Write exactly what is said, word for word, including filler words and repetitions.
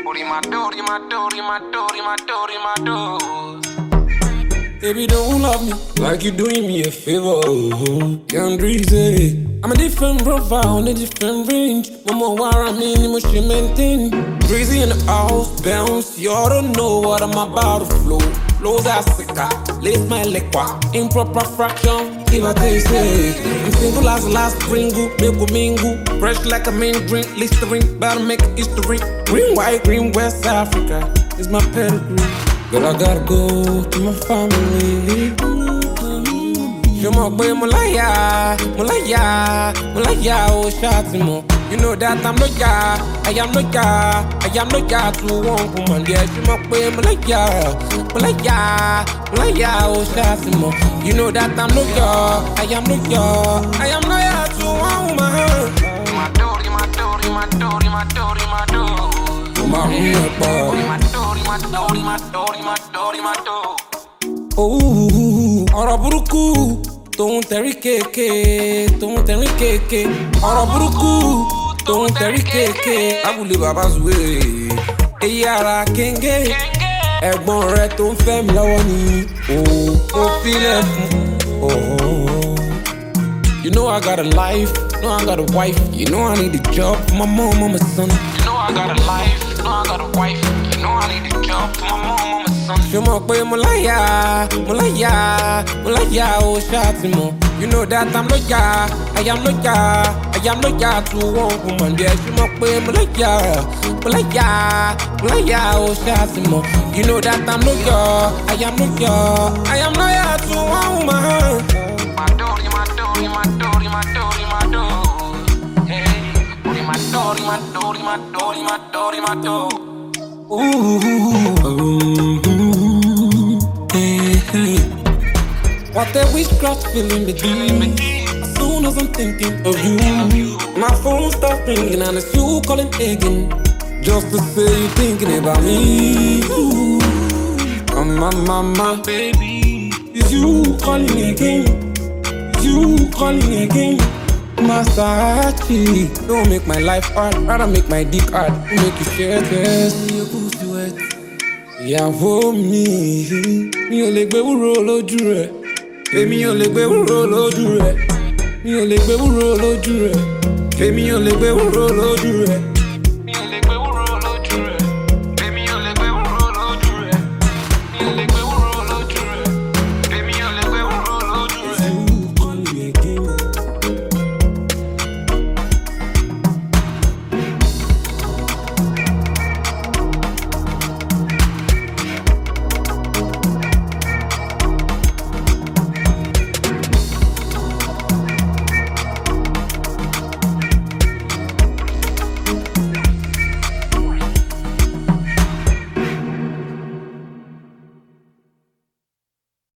Baby, don't love me like you're doing me a favor. Can't reason. I'm a different profile on a different range. Mama, why I'm in emotion maintain. Crazy in the house, bounce. You all don't know what I'm about to flow. Flows Africa, lace my leg qua. Improper fraction, if I taste it. I'm single as the last Pringle, milk with mingle. Fresh like a main drink, Listerine, about to make history. Green, white, green, West Africa is my pedigree. Girl, I gotta go to my family. Je m'en pay Mulaya, Mulaya, Mulaya, oh Shatimo. You know that I'm no ya, I am no ya, I am no ya to one woman. Yeah, je m'en pay Mulaya, Mulaya, Mulaya, oh Shatimo. You know that I'm no ya, I am no ya, I am no ya to one woman. My door, my door, my door, my door, my door. My oh, ọ̀rọ̀ burúkú tòun tẹ̀rí kéèké, tòun tẹ̀rí kéèké. Ọ̀rọ̀ burúkú tòun tẹ̀rí kéèké. Abúlé bàbá Zùwé, èyí ara kéńgé. Ẹ̀gbọ́n rẹ̀ tó ń fẹ́ mi lọ́wọ́ ni ó filẹ̀ fún. You know I got a life, you know I got a wife. You know I need a job for my mom and my son. You know I got a life, you know I got a wife. You know I need a job for my mom and my son. Je m'en pay Mulaya, Mulaya, Mulaya, oh Shatimo. You know that I'm no ya, I am no ya, I am no ya to one woman. Yeah, je m'en pay Mulaya, Mulaya, Mulaya, oh Shatimo. You know that I'm no ya, I am no ya, I am no ya to one woman. My door, my door, my door, my door, my door. Hey, my door, my door, my door, my door, my door. Ooh, hey, hey. What a witchcraft feeling between me. As soon as I'm thinking of you, my phone starts ringing and it's you calling again, just to say you're thinking about me. Ooh, oh, my, my, my baby, it's you calling again. You calling again, Masachi. Don't make my life hard, rather make my dick hard. Make you share this. Ìyàwó mi, mi ò lè gbé wúro lójú rẹ̀. Èmi ò lè gbé wúro lójú rẹ̀. Mi ò lè gbé wúro lójú rẹ̀. Èmi ò lè gbé wúro lójú rẹ̀.